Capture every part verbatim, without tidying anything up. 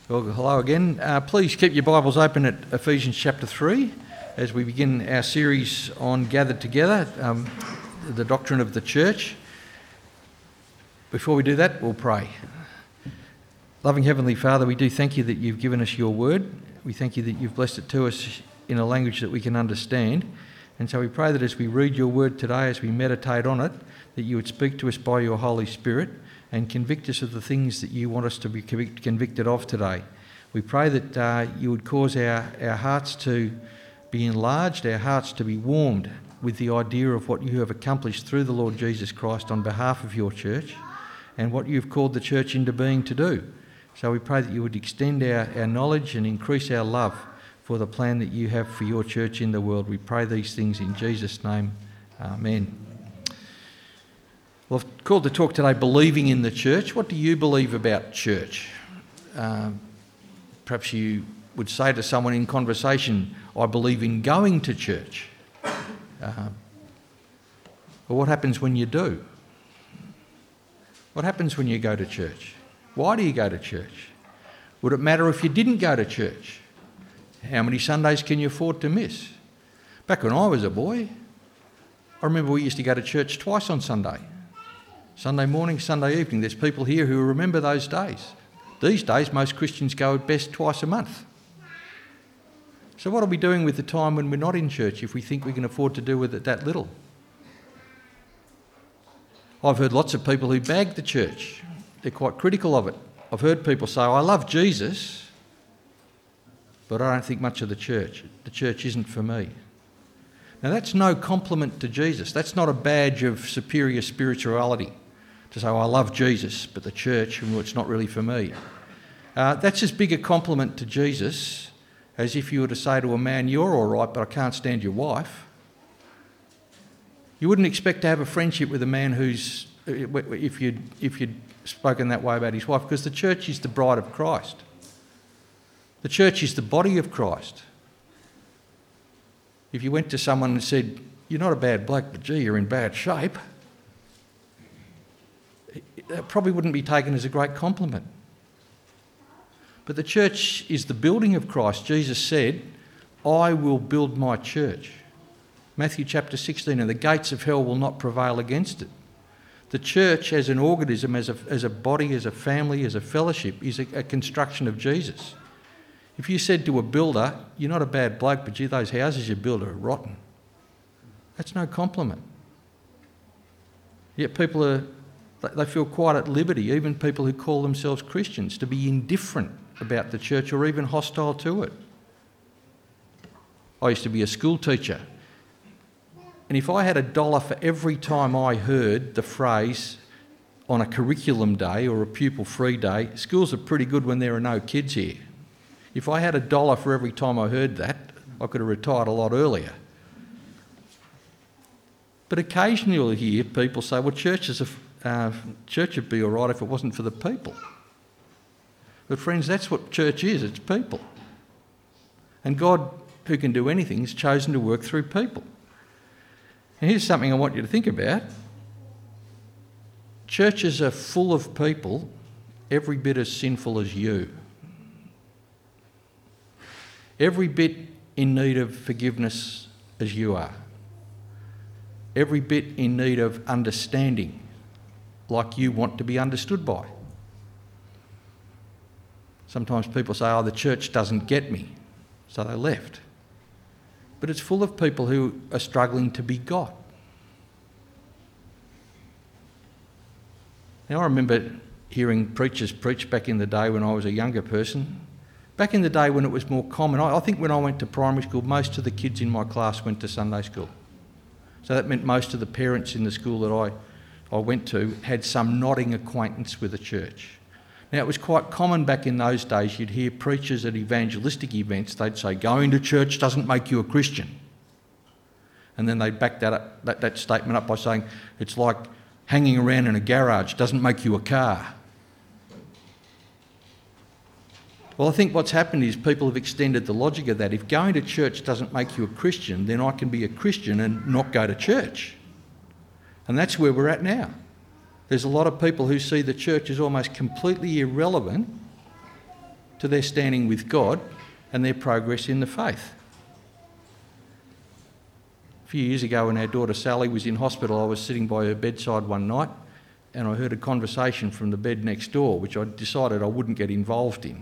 Well, hello again. Uh, please keep your Bibles open at Ephesians chapter three as we begin our series on Gathered Together, um, the doctrine of the church. Before we do that, we'll pray. Loving Heavenly Father, we do thank you that you've given us your word. We thank you that you've blessed it to us in a language that we can understand. And so we pray that as we read your word today, as we meditate on it, that you would speak to us by your Holy Spirit and convict us of the things that you want us to be convicted of today. We pray that uh, you would cause our, our hearts to be enlarged, our hearts to be warmed with the idea of what you have accomplished through the Lord Jesus Christ on behalf of your church and what you've called the church into being to do. So we pray that you would extend our, our knowledge and increase our love for the plan that you have for your church in the world. We pray these things in Jesus' name. Amen. Well, I've called the talk today, Believing in the Church. What do you believe about church? Um, perhaps you would say to someone in conversation, I believe in going to church. Uh, but what happens when you do? What happens when you go to church? Why do you go to church? Would it matter if you didn't go to church? How many Sundays can you afford to miss? Back when I was a boy, I remember we used to go to church twice on Sunday. Sunday morning, Sunday evening. There's people here who remember those days. These days, most Christians go at best twice a month. So what are we doing with the time when we're not in church if we think we can afford to do with it that little? I've heard lots of people who bag the church. They're quite critical of it. I've heard people say, I love Jesus, but I don't think much of the church. The church isn't for me. Now that's no compliment to Jesus. That's not a badge of superior spirituality. To say, oh, I love Jesus, but the church, well, it's not really for me. Uh, that's as big a compliment to Jesus as if you were to say to a man, you're all right, but I can't stand your wife. You wouldn't expect to have a friendship with a man who's, if you'd, if you'd spoken that way about his wife, because the church is the bride of Christ. The church is the body of Christ. If you went to someone and said, you're not a bad bloke, but gee, you're in bad shape, that probably wouldn't be taken as a great compliment. But the church is the building of Christ. Jesus said, I will build my church. Matthew chapter sixteen, and the gates of hell will not prevail against it. The church as an organism, as a, as a body, as a family, as a fellowship, is a, a construction of Jesus. If you said to a builder, you're not a bad bloke, but gee, those houses you build are rotten, that's no compliment. Yet people are, they feel quite at liberty, even people who call themselves Christians, to be indifferent about the church or even hostile to it. I used to be a school teacher, and if I had a dollar for every time I heard the phrase on a curriculum day or a pupil-free day, schools are pretty good when there are no kids here. If I had a dollar for every time I heard that, I could have retired a lot earlier. But occasionally you'll hear people say, well, church, is a, uh, church would be all right if it wasn't for the people. But friends, that's what church is, it's people. And God, who can do anything, has chosen to work through people. And here's something I want you to think about. Churches are full of people every bit as sinful as you. Every bit in need of forgiveness as you are. Every bit in need of understanding, like you want to be understood by. Sometimes people say, oh, the church doesn't get me, so they left. But it's full of people who are struggling to be got. Now, I remember hearing preachers preach back in the day when I was a younger person. Back in the day when it was more common, I think when I went to primary school, most of the kids in my class went to Sunday school. So that meant most of the parents in the school that I, I went to had some nodding acquaintance with the church. Now, it was quite common back in those days, you'd hear preachers at evangelistic events, they'd say, going to church doesn't make you a Christian. And then they'd back that, up, that, that statement up by saying, it's like hanging around in a garage doesn't make you a car. Well, I think what's happened is people have extended the logic of that. If going to church doesn't make you a Christian, then I can be a Christian and not go to church. And that's where we're at now. There's a lot of people who see the church as almost completely irrelevant to their standing with God and their progress in the faith. A few years ago when our daughter Sally was in hospital, I was sitting by her bedside one night and I heard a conversation from the bed next door, which I decided I wouldn't get involved in.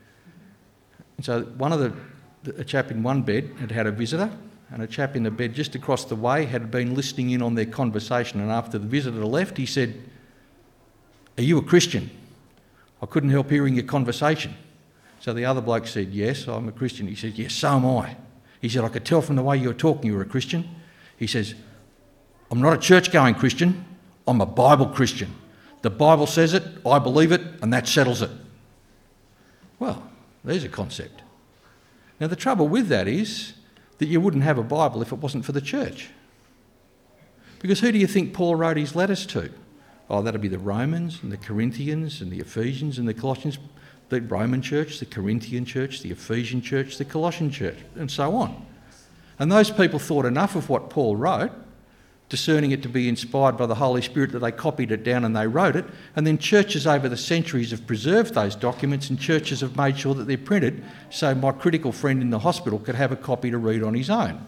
And so one of the, a chap in one bed had had a visitor, and a chap in the bed just across the way had been listening in on their conversation, and after the visitor left, he said, "Are you a Christian? I couldn't help hearing your conversation." So the other bloke said, "Yes, I'm a Christian." He said, "Yes, so am I." He said, "I could tell from the way you were talking you were a Christian." He says, "I'm not a church-going Christian, I'm a Bible Christian. The Bible says it, I believe it, and that settles it." Well, there's a concept. Now the trouble with that is that you wouldn't have a Bible if it wasn't for the church. Because who do you think Paul wrote his letters to? Oh, that'd be the Romans and the Corinthians and the Ephesians and the Colossians. The Roman church, the Corinthian church, the Ephesian church, the Colossian church, and so on. And those people thought enough of what Paul wrote, discerning it to be inspired by the Holy Spirit, that they copied it down and they wrote it, and then churches over the centuries have preserved those documents, and churches have made sure that they're printed so my critical friend in the hospital could have a copy to read on his own.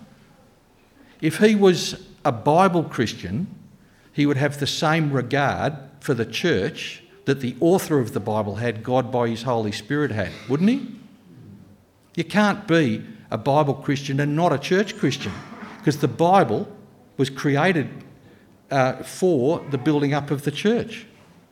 If he was a Bible Christian, he would have the same regard for the church that the author of the Bible had, God by his Holy Spirit had, wouldn't he? You can't be a Bible Christian and not a church Christian, because the Bible was created uh, for the building up of the church.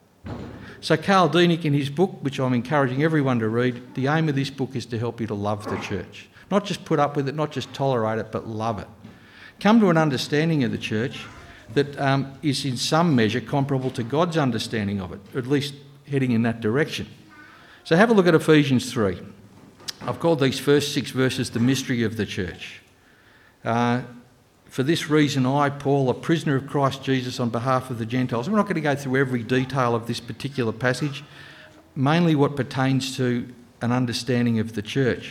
So Carl Dienick, in his book, which I'm encouraging everyone to read, the aim of this book is to help you to love the church. Not just put up with it, not just tolerate it, but love it. Come to an understanding of the church that um, is in some measure comparable to God's understanding of it, or at least heading in that direction. So have a look at Ephesians three. I've called these first six verses the mystery of the church. Uh, For this reason I, Paul, a prisoner of Christ Jesus on behalf of the Gentiles. We're not going to go through every detail of this particular passage, mainly what pertains to an understanding of the church.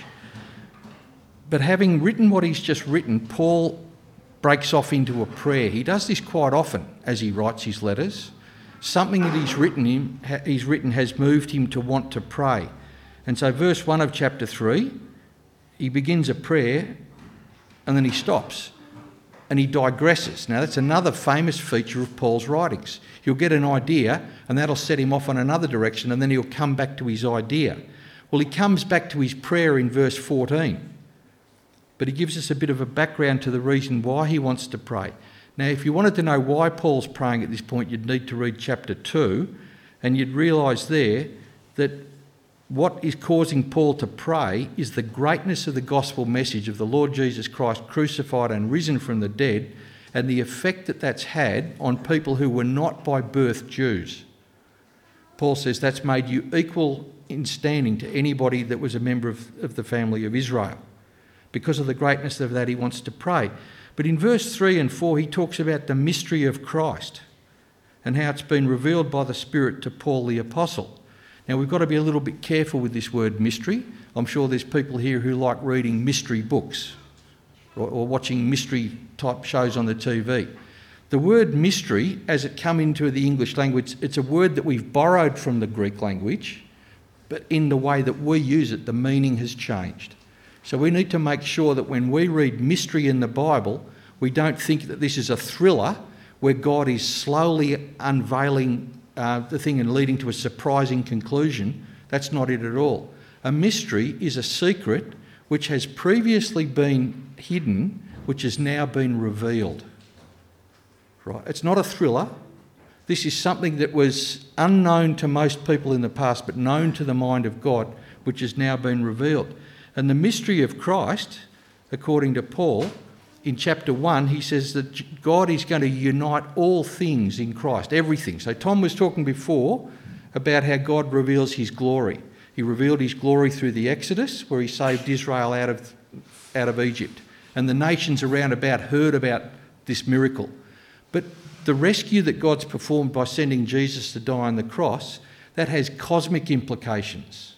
But having written what he's just written, Paul breaks off into a prayer. He does this quite often as he writes his letters. Something that he's written, him, he's written has moved him to want to pray. And so verse one of chapter three, he begins a prayer and then he stops. And he digresses. Now, that's another famous feature of Paul's writings. He'll get an idea and that'll set him off on another direction, and then he'll come back to his idea. Well, he comes back to his prayer in verse fourteen, but he gives us a bit of a background to the reason why he wants to pray. Now, if you wanted to know why Paul's praying at this point, you'd need to read chapter two, and you'd realise there that what is causing Paul to pray is the greatness of the gospel message of the Lord Jesus Christ crucified and risen from the dead, and the effect that that's had on people who were not by birth Jews. Paul says that's made you equal in standing to anybody that was a member of, of the family of Israel. Because of the greatness of that, he wants to pray. But in verse three and four, he talks about the mystery of Christ and how it's been revealed by the Spirit to Paul the Apostle. Now, we've got to be a little bit careful with this word mystery. I'm sure there's people here who like reading mystery books or, or watching mystery type shows on the T V. The word mystery, as it come into the English language, it's a word that we've borrowed from the Greek language, but in the way that we use it, the meaning has changed. So we need to make sure that when we read mystery in the Bible, we don't think that this is a thriller where God is slowly unveiling Uh, the thing and leading to a surprising conclusion. That's not it at all. A mystery is a secret which has previously been hidden, which has now been revealed. Right? It's not a thriller. This is something that was unknown to most people in the past, but known to the mind of God, which has now been revealed. And the mystery of Christ, according to Paul, in chapter one, he says that God is going to unite all things in Christ, everything. So Tom was talking before about how God reveals his glory. He revealed his glory through the Exodus, where he saved Israel out of, out of Egypt. And the nations around about heard about this miracle. But the rescue that God's performed by sending Jesus to die on the cross, that has cosmic implications.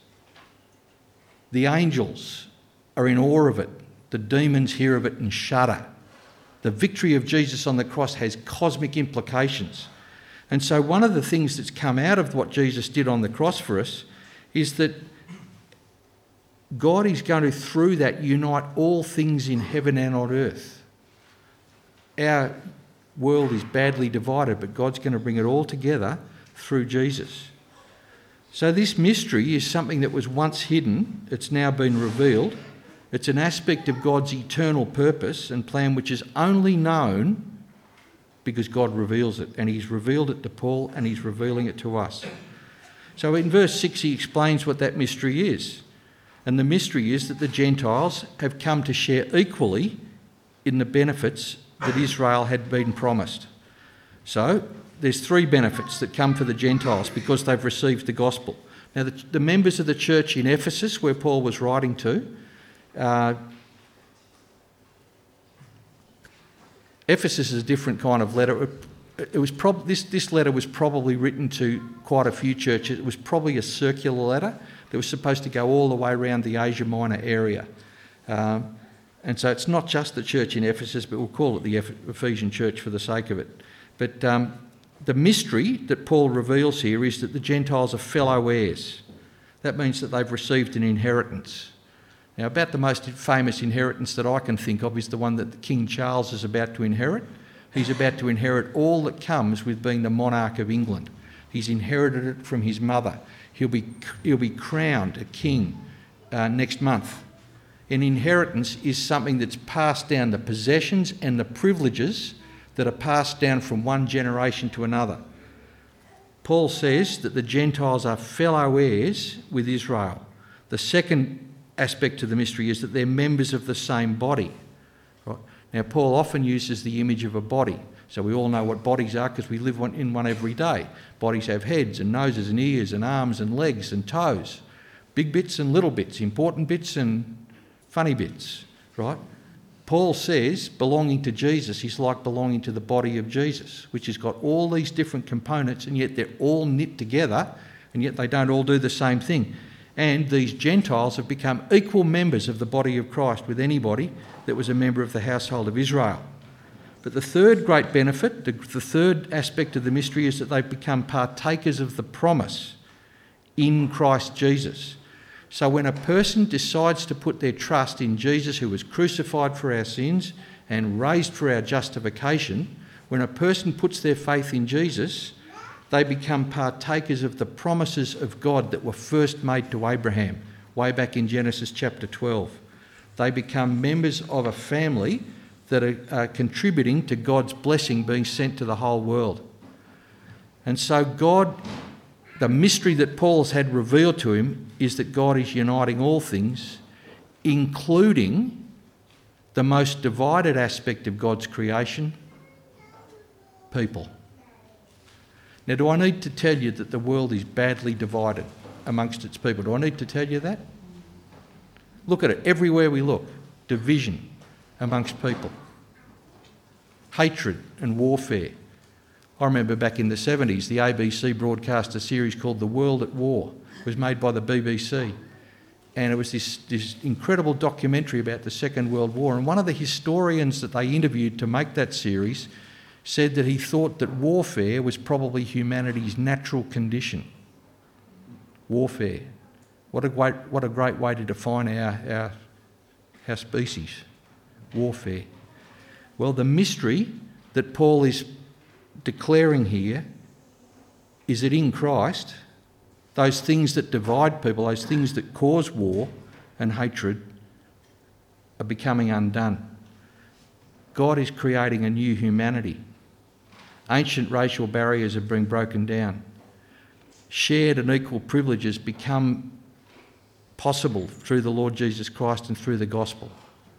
The angels are in awe of it. The demons hear of it and shudder. The victory of Jesus on the cross has cosmic implications. And so one of the things that's come out of what Jesus did on the cross for us is that God is going to, through that, unite all things in heaven and on earth. Our world is badly divided, but God's going to bring it all together through Jesus. So this mystery is something that was once hidden. It's now been revealed. It's an aspect of God's eternal purpose and plan which is only known because God reveals it. And he's revealed it to Paul and he's revealing it to us. So in verse six he explains what that mystery is. And the mystery is that the Gentiles have come to share equally in the benefits that Israel had been promised. So there's three benefits that come for the Gentiles because they've received the gospel. Now the, the members of the church in Ephesus, where Paul was writing to, uh, Ephesus is a different kind of letter. It, it was prob- this, this letter was probably written to quite a few churches. It was probably a circular letter that was supposed to go all the way around the Asia Minor area. Um, and so it's not just the church in Ephesus, but we'll call it the Ephesian church for the sake of it. But um, the mystery that Paul reveals here is that the Gentiles are fellow heirs. That means that they've received an inheritance. Now, about the most famous inheritance that I can think of is the one that King Charles is about to inherit. He's about to inherit all that comes with being the monarch of England. He's inherited it from his mother. He'll be, he'll be crowned a king uh, next month. An inheritance is something that's passed down, the possessions and the privileges that are passed down from one generation to another. Paul says that the Gentiles are fellow heirs with Israel. The second aspect to the mystery is that they're members of the same body. Right? Now, Paul often uses the image of a body. So we all know what bodies are because we live one, in one every day. Bodies have heads and noses and ears and arms and legs and toes. Big bits and little bits, important bits and funny bits, right? Paul says belonging to Jesus is like belonging to the body of Jesus, which has got all these different components and yet they're all knit together and yet they don't all do the same thing. And these Gentiles have become equal members of the body of Christ with anybody that was a member of the household of Israel. But the third great benefit, the, the third aspect of the mystery is that they've become partakers of the promise in Christ Jesus. So when a person decides to put their trust in Jesus, who was crucified for our sins and raised for our justification, when a person puts their faith in Jesus, they become partakers of the promises of God that were first made to Abraham, way back in Genesis chapter twelve. They become members of a family that are uh, contributing to God's blessing being sent to the whole world. And so God, the mystery that Paul's had revealed to him is that God is uniting all things, including the most divided aspect of God's creation, people. Now, do I need to tell you that the world is badly divided amongst its people? Do I need to tell you that? Look at it. Everywhere we look, division amongst people. Hatred and warfare. I remember back in the seventies, the A B C broadcast a series called The World at War. It was made by the B B C. And it was this, this incredible documentary about the Second World War. And one of the historians that they interviewed to make that series said that he thought that warfare was probably humanity's natural condition. Warfare. What a great, what a great way to define our, our, our species. Warfare. Well, the mystery that Paul is declaring here is that in Christ, those things that divide people, those things that cause war and hatred, are becoming undone. God is creating a new humanity. Ancient racial barriers have been broken down. Shared and equal privileges become possible through the Lord Jesus Christ and through the gospel.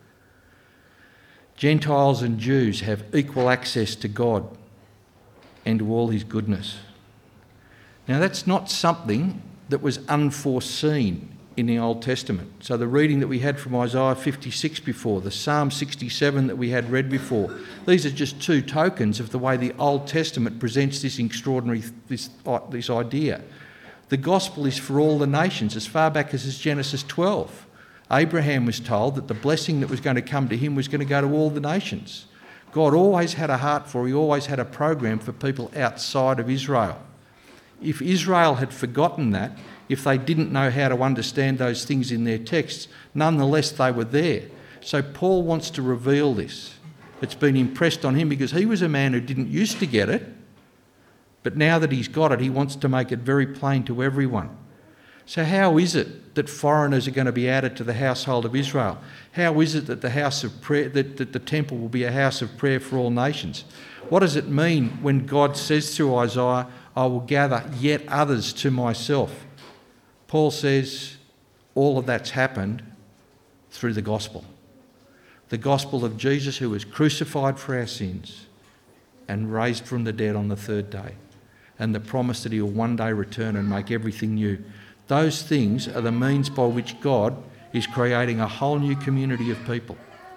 Gentiles and Jews have equal access to God and to all his goodness. Now, that's not something that was unforeseen in the Old Testament. So the reading that we had from Isaiah fifty-six before, the Psalm sixty-seven that we had read before, these are just two tokens of the way the Old Testament presents this extraordinary, this, uh, this idea. The gospel is for all the nations, as far back as Genesis twelve. Abraham was told that the blessing that was going to come to him was going to go to all the nations. God always had a heart for, he always had a program for people outside of Israel. If Israel had forgotten that, if they didn't know how to understand those things in their texts, nonetheless they were there. So Paul wants to reveal this. It's been impressed on him because he was a man who didn't used to get it, but now that he's got it, he wants to make it very plain to everyone. So how is it that foreigners are going to be added to the household of Israel? How is it that the house of prayer, that, that the temple will be a house of prayer for all nations? What does it mean when God says through Isaiah, I will gather yet others to myself? Paul says all of that's happened through the gospel. The gospel of Jesus, who was crucified for our sins and raised from the dead on the third day, and the promise that he will one day return and make everything new. Those things are the means by which God is creating a whole new community of people.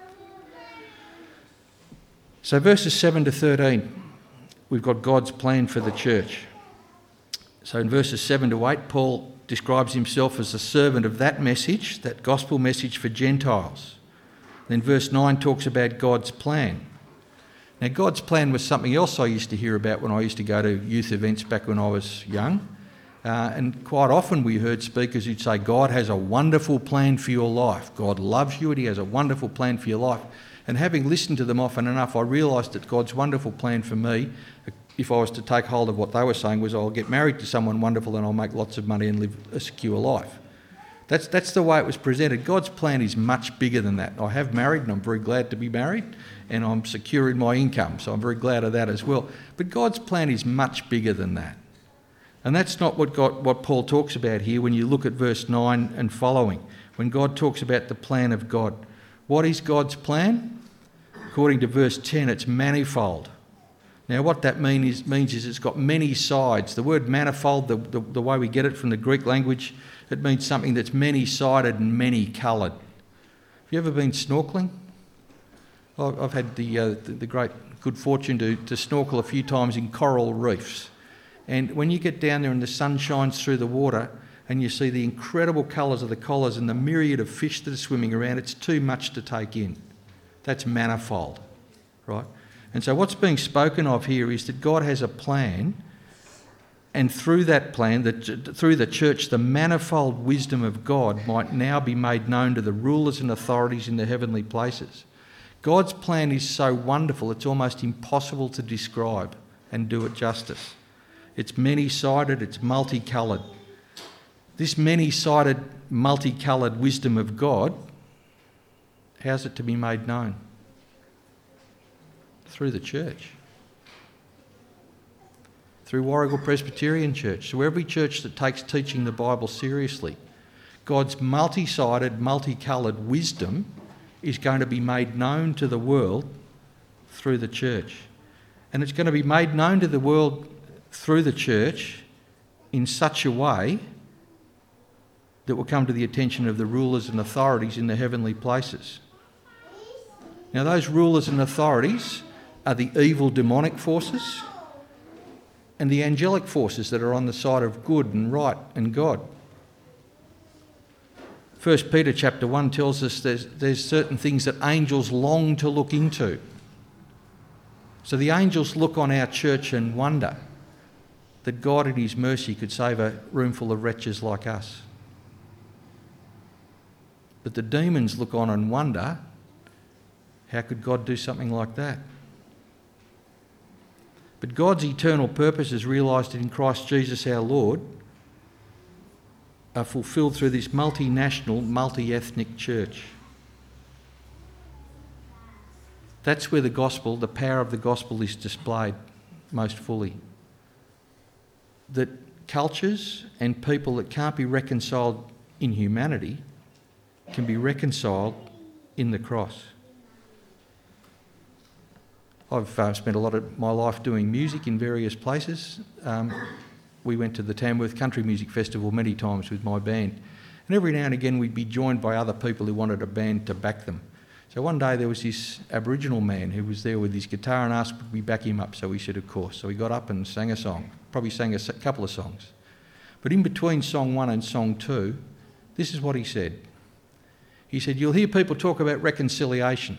So verses seven to thirteen, we've got God's plan for the church. So in verses seven to eight, Paul describes himself as a servant of that message, that gospel message for Gentiles. Then verse nine talks about God's plan. Now, God's plan was something else I used to hear about when I used to go to youth events back when I was young. Uh, and quite often we heard speakers who'd say, God has a wonderful plan for your life. God loves you and he has a wonderful plan for your life. And having listened to them often enough, I realised that God's wonderful plan for me, if I was to take hold of what they were saying, was I'll get married to someone wonderful and I'll make lots of money and live a secure life. That's, that's the way it was presented. God's plan is much bigger than that. I have married and I'm very glad to be married and I'm secure in my income, so I'm very glad of that as well. But God's plan is much bigger than that. And that's not what, God, what Paul talks about here when you look at verse nine and following. When God talks about the plan of God. What is God's plan? According to verse ten, it's manifold. Now what that mean is, means is it's got many sides. The word manifold, the, the, the way we get it from the Greek language, it means something that's many-sided and many-coloured. Have you ever been snorkelling? I've had the, uh, the, the great good fortune to, to snorkel a few times in coral reefs. And when you get down there and the sun shines through the water and you see the incredible colours of the collars and the myriad of fish that are swimming around, it's too much to take in. That's manifold, right? And so what's being spoken of here is that God has a plan, and through that plan, that through the church, the manifold wisdom of God might now be made known to the rulers and authorities in the heavenly places. God's plan is so wonderful, it's almost impossible to describe and do it justice. It's many-sided, it's multicoloured. This many-sided, multicoloured wisdom of God, how's it to be made known? Through the church. Through Warrigal Presbyterian Church. So every church that takes teaching the Bible seriously, God's multi-sided, multicoloured wisdom is going to be made known to the world through the church. And it's going to be made known to the world through the church in such a way that will come to the attention of the rulers and authorities in the heavenly places. Now, those rulers and authorities are the evil demonic forces and the angelic forces that are on the side of good and right and God. First Peter chapter one tells us there's, there's certain things that angels long to look into. So the angels look on our church and wonder that God in his mercy could save a room full of wretches like us. But the demons look on and wonder, how could God do something like that? But God's eternal purposes, realised in Christ Jesus our Lord, are fulfilled through this multinational, multi-ethnic church. That's where the gospel, the power of the gospel, is displayed most fully. That cultures and people that can't be reconciled in humanity can be reconciled in the cross. I've uh, spent a lot of my life doing music in various places. Um, we went to the Tamworth Country Music Festival many times with my band. And every now and again we'd be joined by other people who wanted a band to back them. So one day there was this Aboriginal man who was there with his guitar and asked would we back him up. So we said, of course. So he got up and sang a song, probably sang a couple of songs. But in between song one and song two, this is what he said. He said, you'll hear people talk about reconciliation.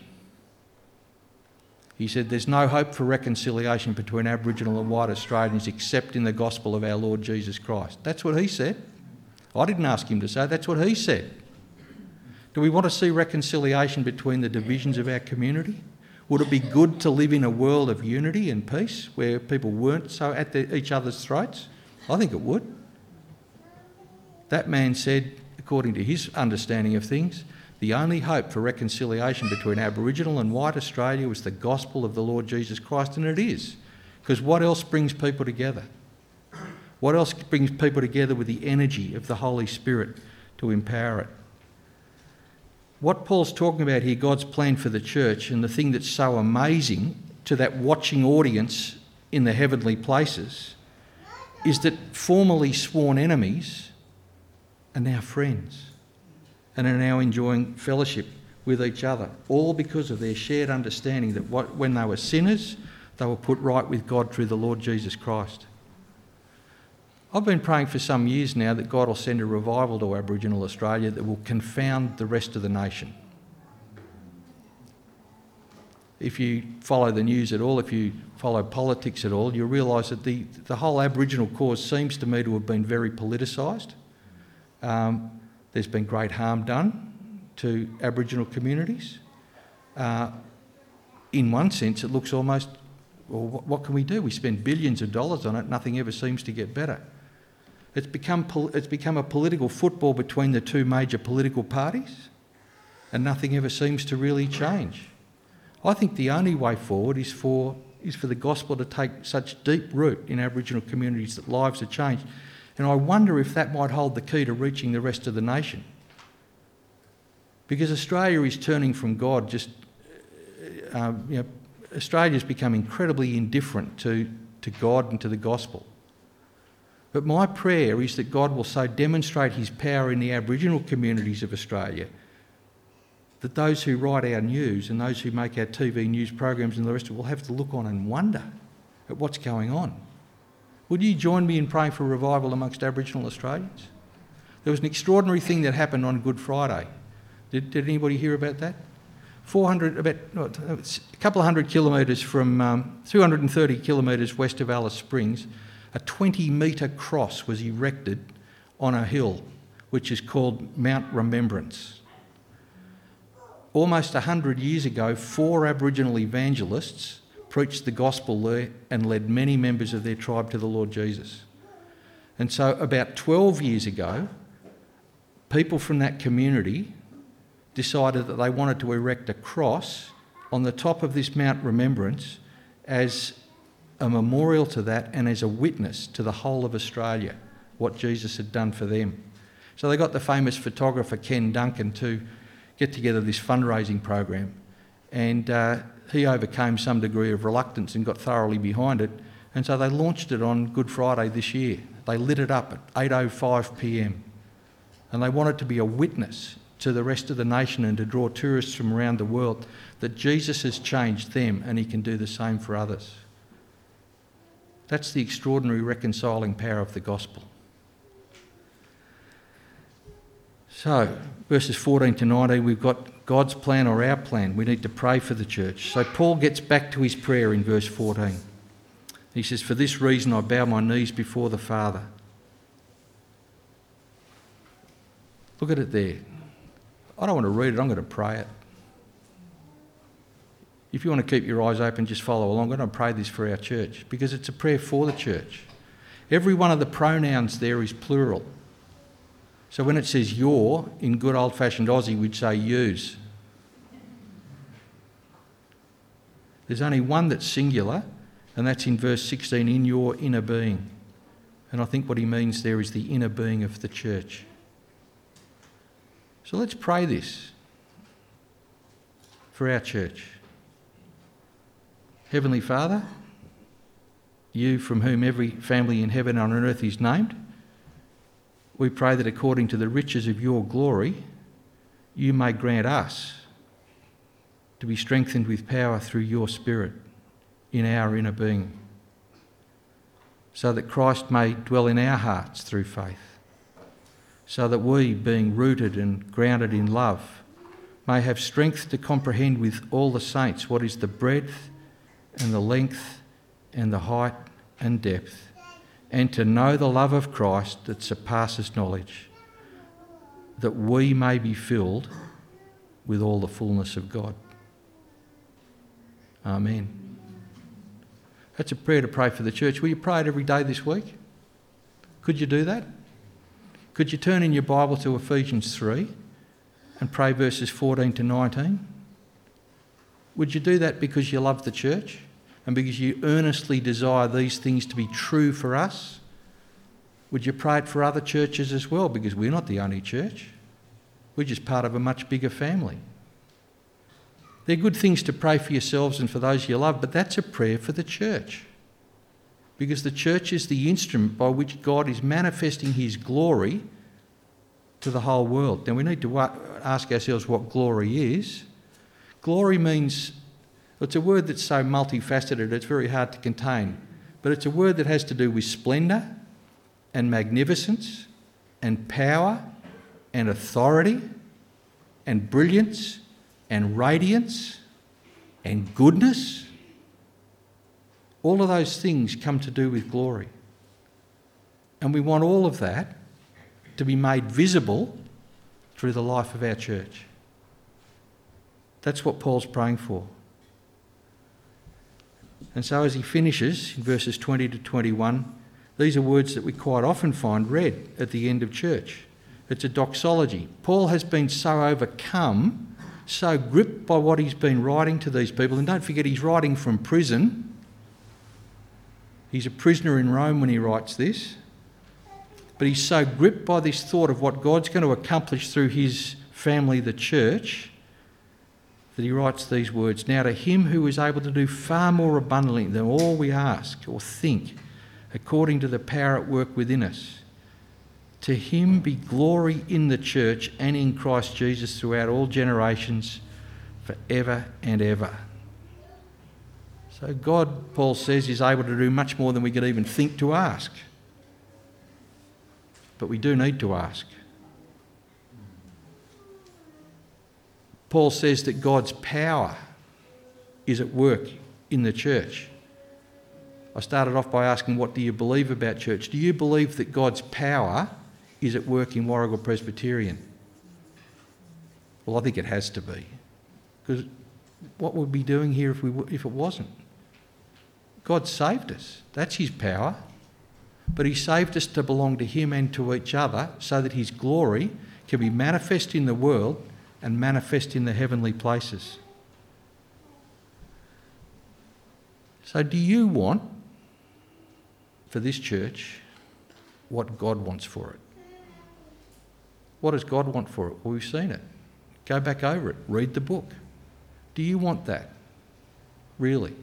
He said, there's no hope for reconciliation between Aboriginal and white Australians except in the gospel of our Lord Jesus Christ. That's what he said. I didn't ask him to say, that's what he said. Do we want to see reconciliation between the divisions of our community? Would it be good to live in a world of unity and peace where people weren't so at the, each other's throats? I think it would. That man said, according to his understanding of things, the only hope for reconciliation between Aboriginal and white Australia was the gospel of the Lord Jesus Christ, and it is. Because what else brings people together? What else brings people together with the energy of the Holy Spirit to empower it? What Paul's talking about here, God's plan for the church, and the thing that's so amazing to that watching audience in the heavenly places, is that formerly sworn enemies are now friends and are now enjoying fellowship with each other, all because of their shared understanding that what, when they were sinners, they were put right with God through the Lord Jesus Christ. I've been praying for some years now that God will send a revival to Aboriginal Australia that will confound the rest of the nation. If you follow the news at all, if you follow politics at all, you'll realise that the, the whole Aboriginal cause seems to me to have been very politicised. Um, there's been great harm done to Aboriginal communities. Uh, in one sense, it looks almost, well, what, what can we do? We spend billions of dollars on it, nothing ever seems to get better. It's become, it's become a political football between the two major political parties, and nothing ever seems to really change. I think the only way forward is for, is for the gospel to take such deep root in Aboriginal communities that lives are changed. And I wonder if that might hold the key to reaching the rest of the nation. Because Australia is turning from God, just, uh, you know, Australia's become incredibly indifferent to, to God and to the gospel. But my prayer is that God will so demonstrate his power in the Aboriginal communities of Australia that those who write our news and those who make our T V news programs and the rest of it will have to look on and wonder at what's going on. Would you join me in praying for revival amongst Aboriginal Australians? There was an extraordinary thing that happened on Good Friday. Did, did anybody hear about that? four hundred, about what, a couple of hundred kilometres from, um, two hundred thirty kilometres west of Alice Springs, a twenty metre cross was erected on a hill, which is called Mount Remembrance. Almost one hundred years ago, four Aboriginal evangelists preached the gospel there and led many members of their tribe to the Lord Jesus. And so about twelve years ago, people from that community decided that they wanted to erect a cross on the top of this Mount Remembrance as a memorial to that and as a witness to the whole of Australia, what Jesus had done for them. So they got the famous photographer Ken Duncan to get together this fundraising program, and uh, he overcame some degree of reluctance and got thoroughly behind it, and so they launched it on Good Friday this year. They lit it up at eight oh five p m and they wanted to be a witness to the rest of the nation and to draw tourists from around the world that Jesus has changed them and he can do the same for others. That's the extraordinary reconciling power of the gospel. So, verses fourteen to nineteen, we've got God's plan or our plan. We need to pray for the church. So Paul gets back to his prayer in verse fourteen. He says, "For this reason I bow my knees before the Father." Look at it there. I don't want to read it, I'm going to pray it. If you want to keep your eyes open, just follow along. I'm going to pray this for our church because it's a prayer for the church. Every one of the pronouns there is plural. So when it says your, in good old-fashioned Aussie, we'd say yous. There's only one that's singular, and that's in verse sixteen, in your inner being. And I think what he means there is the inner being of the church. So let's pray this for our church. Heavenly Father, you from whom every family in heaven and on earth is named, we pray that according to the riches of your glory, you may grant us to be strengthened with power through your Spirit in our inner being, so that Christ may dwell in our hearts through faith, so that we, being rooted and grounded in love, may have strength to comprehend with all the saints what is the breadth and the length and the height and depth, and to know the love of Christ that surpasses knowledge, that we may be filled with all the fullness of God. Amen. That's a prayer to pray for the church. Will you pray it every day this week? Could you do that? Could you turn in your Bible to Ephesians three and pray verses fourteen to nineteen? Would you do that because you love the church and because you earnestly desire these things to be true for us? Would you pray it for other churches as well, because we're not the only church. We're just part of a much bigger family. They're good things to pray for yourselves and for those you love, but that's a prayer for the church, because the church is the instrument by which God is manifesting his glory to the whole world. Now we need to ask ourselves what glory is. Glory means, it's a word that's so multifaceted it's very hard to contain, but it's a word that has to do with splendour and magnificence and power and authority and brilliance and radiance and goodness. All of those things come to do with glory. And we want all of that to be made visible through the life of our church. That's what Paul's praying for. And so as he finishes in verses twenty to twenty-one, these are words that we quite often find read at the end of church. It's a doxology. Paul has been so overcome, so gripped by what he's been writing to these people. And don't forget, he's writing from prison. He's a prisoner in Rome when he writes this. But he's so gripped by this thought of what God's going to accomplish through his family, the church, that he writes these words. Now to him who is able to do far more abundantly than all we ask or think, according to the power at work within us, to him be glory in the church and in Christ Jesus throughout all generations, forever and ever. So God, Paul says, is able to do much more than we could even think to ask. But we do need to ask. Paul says that God's power is at work in the church. I started off by asking, what do you believe about church? Do you believe that God's power is at work in Warragul Presbyterian? Well, I think it has to be. Because what would we be doing here if we if it wasn't? God saved us. That's his power. But he saved us to belong to him and to each other so that his glory can be manifest in the world and manifest in the heavenly places. So do you want for this church what God wants for it? What does God want for it? Well, we've seen it. Go back over it. Read the book. Do you want that? Really?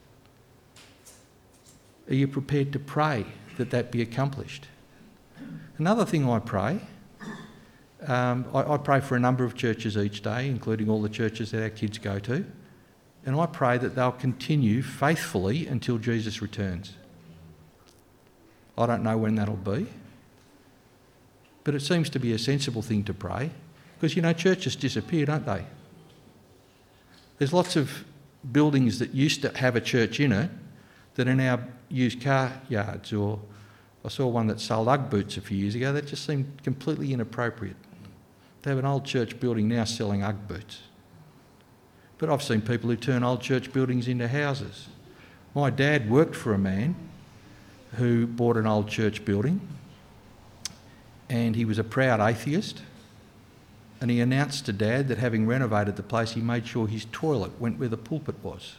Are you prepared to pray that that be accomplished? Another thing I pray, um, I, I pray for a number of churches each day, including all the churches that our kids go to, and I pray that they'll continue faithfully until Jesus returns. I don't know when that'll be, but it seems to be a sensible thing to pray, because, you know, churches disappear, don't they? There's lots of buildings that used to have a church in it that are now used car yards, or I saw one that sold Ugg boots a few years ago. That just seemed completely inappropriate. They have an old church building now selling Ugg boots. But I've seen people who turn old church buildings into houses. My dad worked for a man who bought an old church building, and he was a proud atheist, and he announced to Dad that having renovated the place, he made sure his toilet went where the pulpit was.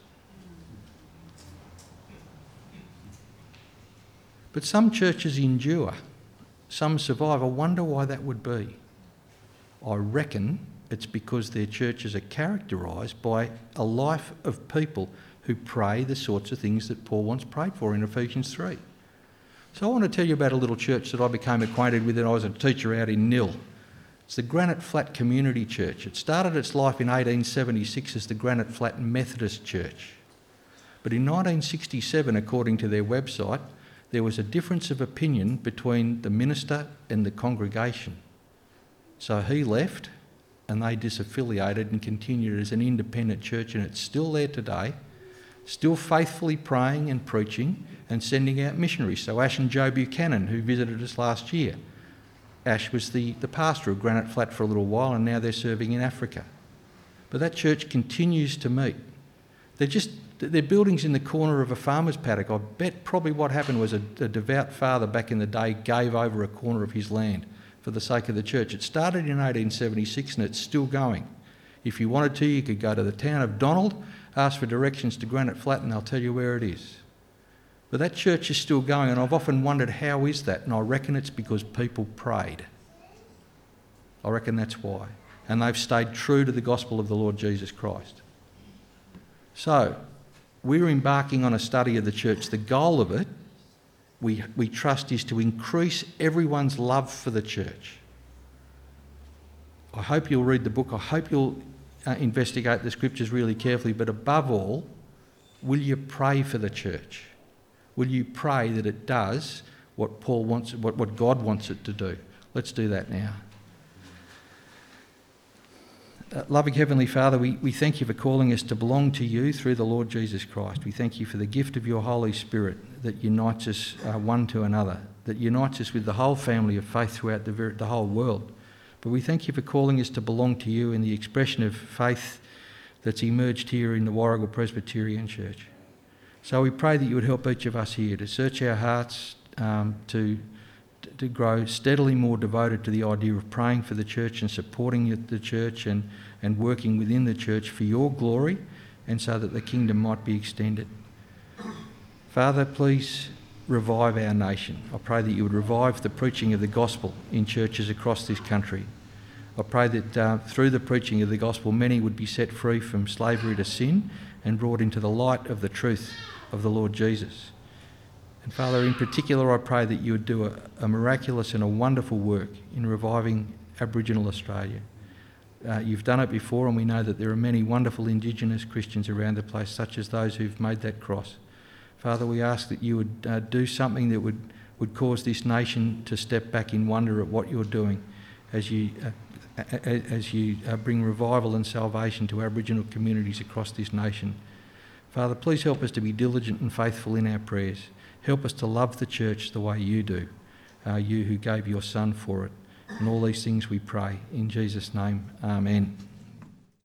But some churches endure, some survive. I wonder why that would be. I reckon it's because their churches are characterised by a life of people who pray the sorts of things that Paul once prayed for in Ephesians three. So I want to tell you about a little church that I became acquainted with when I was a teacher out in Nil. It's the Granite Flat Community Church. It started its life in eighteen seventy-six as the Granite Flat Methodist Church. But in nineteen sixty-seven, according to their website, there was a difference of opinion between the minister and the congregation. So he left and they disaffiliated and continued as an independent church, and it's still there today, still faithfully praying and preaching and sending out missionaries. So Ash and Joe Buchanan, who visited us last year, Ash was the, the pastor of Granite Flat for a little while, and now they're serving in Africa. But that church continues to meet. They're just, they're buildings in the corner of a farmer's paddock. I bet probably what happened was a, a devout father back in the day gave over a corner of his land for the sake of the church. It started in eighteen seventy-six and it's still going. If you wanted to, you could go to the town of Donald, ask for directions to Granite Flat, and they'll tell you where it is. But that church is still going, and I've often wondered, how is that? And I reckon it's because people prayed. I reckon that's why. And they've stayed true to the gospel of the Lord Jesus Christ. So, we're embarking on a study of the church. The goal of it, we, we trust, is to increase everyone's love for the church. I hope you'll read the book. I hope you'll uh, investigate the scriptures really carefully. But above all, will you pray for the church? Will you pray that it does what Paul wants, what, what God wants it to do? Let's do that now. Uh, loving Heavenly Father, we, we thank you for calling us to belong to you through the Lord Jesus Christ. We thank you for the gift of your Holy Spirit that unites us uh, one to another, that unites us with the whole family of faith throughout the, ver- the whole world. But we thank you for calling us to belong to you in the expression of faith that's emerged here in the Warrigal Presbyterian Church. So we pray that you would help each of us here to search our hearts, um, to, to grow steadily more devoted to the idea of praying for the church and supporting the church and, and working within the church for your glory and so that the kingdom might be extended. Father, please revive our nation. I pray that you would revive the preaching of the gospel in churches across this country. I pray that uh, through the preaching of the gospel, many would be set free from slavery to sin and brought into the light of the truth of the Lord Jesus. And Father, in particular, I pray that you would do a, a miraculous and a wonderful work in reviving Aboriginal Australia. Uh, you've done it before, and we know that there are many wonderful Indigenous Christians around the place, such as those who've made that cross. Father, we ask that you would uh, do something that would, would cause this nation to step back in wonder at what you're doing as you, uh, as you uh, bring revival and salvation to Aboriginal communities across this nation. Father, please help us to be diligent and faithful in our prayers. Help us to love the church the way you do, uh, you who gave your Son for it. And all these things we pray in Jesus' name. Amen.